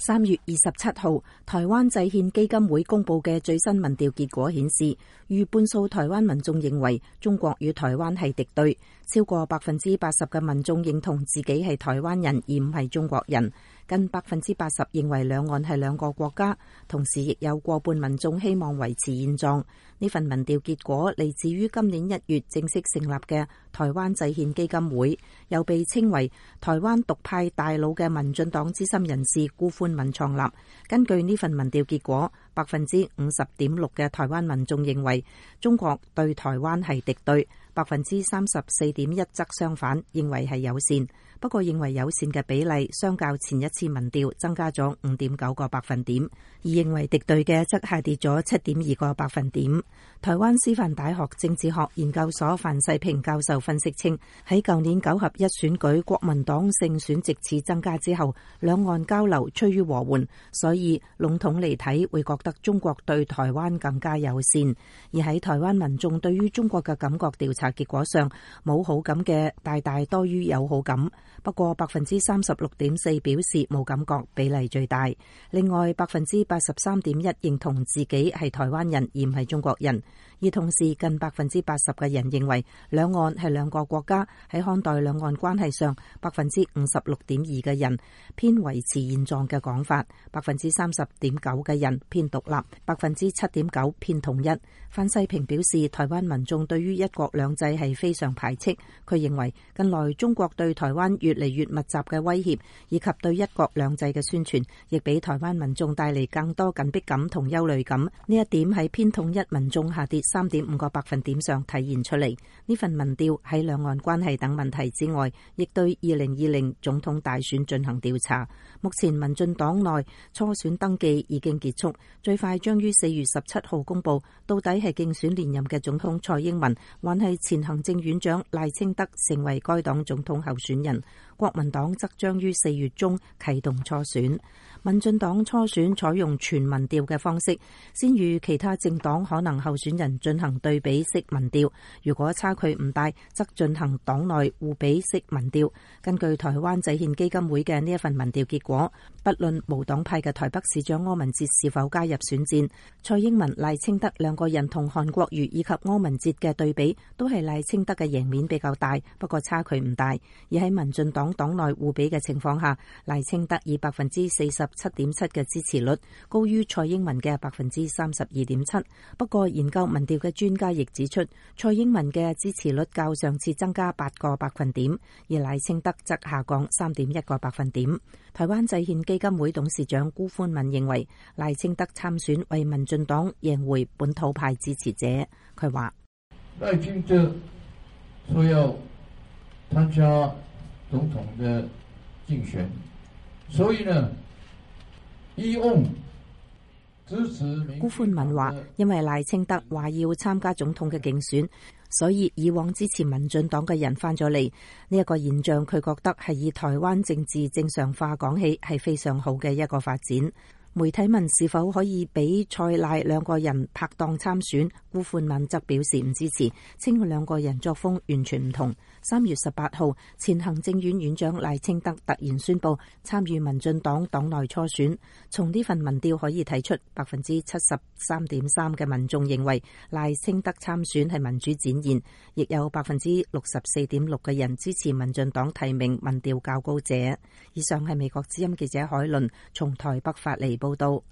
3月27號，台灣制憲基金會公布嘅最新民調結果顯示，逾半數台灣民眾認為中國與台灣係敵對，超過80%嘅民眾認同自己係台灣人而唔係中國人，近80%認為兩岸係兩個國家，同時亦有過半民眾希望維持現狀。呢份民調結果嚟自於今年1月正式成立嘅台灣制憲基金會，又被稱為台灣獨派大佬嘅民進黨資深人士辜寬敏創立。根據呢份民調結果，50.6% 嘅台灣民眾認為中國對台灣係敵對，34.1% 則相反，認為係友善。不過認為友善嘅比例相較前一次民調增加咗5.9個百分點，而認為敵對嘅則下跌咗7.2個百分點。台灣師範大學政治學研究所范世平教授分析稱，喺舊年9合1選舉國民黨勝選席次增加之後，兩岸交流趨於和緩，所以籠統嚟睇會覺得中國對台灣更加友善。而喺台灣民眾對於中國嘅感覺調查結果上，冇好感嘅大大多於有好感。不過36.4% 表示冇感覺，比例最大。另外83.1% 認同自己係台灣人而唔係中國人，而同時近80%嘅人認為兩岸係兩個國家。喺看待兩岸關係上，56.2% 嘅人偏維持現狀嘅講法，30.9% 嘅人偏獨立，7.9% 偏統一。范世平表示，台灣民眾對於一國兩制係非常排斥。佢認為近來中國對台灣越嚟越密集嘅威脅，以及對一國兩制嘅宣傳，亦俾台灣民眾帶嚟更多緊迫感同憂慮感。呢一點喺偏統一民眾下跌3.5個百分點上體現出嚟。呢份民調喺兩岸關係等問題之外，亦對2020總統大選進行調查。目前民進黨內初選登記已經結束，最快將於4月17號公布，到底係競選連任嘅總統蔡英文，還係前行政院長賴清德成為該黨總統候選人。國民黨則將於4月中啟動初選。民進黨初選採用全民調嘅方式，先與其他政黨可能候選人進行對比式民調，如果差距唔大，則進行黨內互比式民調。根據台灣制憲基金會嘅呢一份民調結果，不論無黨派嘅台北市長柯文哲是否加入選戰，蔡英文、賴清德兩個人同韓國瑜以及柯文哲嘅對比，都係賴清德嘅贏面比較大，不過差距唔大。而喺民進黨黨內互比嘅情況下，賴清德以47.7% 嘅支持率高於蔡英文嘅32.7%。不過研究民調嘅專家亦指出，蔡英文嘅支持率較上次增加8個百分點，而賴清德則下降3.1個百分點。台灣制憲基金會董事長辜寬敏認為，賴清德參選為民進黨贏回本土派支持者。佢話： 賴清德說要參加總統的競選，所以呢， 辜寬敏話，因為賴清德話要參加總統嘅競選，所以以往支持民進黨嘅人翻咗嚟。呢一個現象，佢覺得係以台灣政治正常化講起，係非常好嘅一個發展。媒體問是否可以俾蔡賴兩個人拍檔參選，辜寬敏則表示唔支持，稱兩個人作風完全唔同。3月18號，前行政院院長賴清德突然宣布參與民進黨黨內初選。從呢份民調可以睇出，73.3% 嘅民眾認為賴清德參選係民主展現，亦有64.6% 嘅人支持民進黨提名民調較高者。以上係美國之音記者海倫從台北發嚟報道。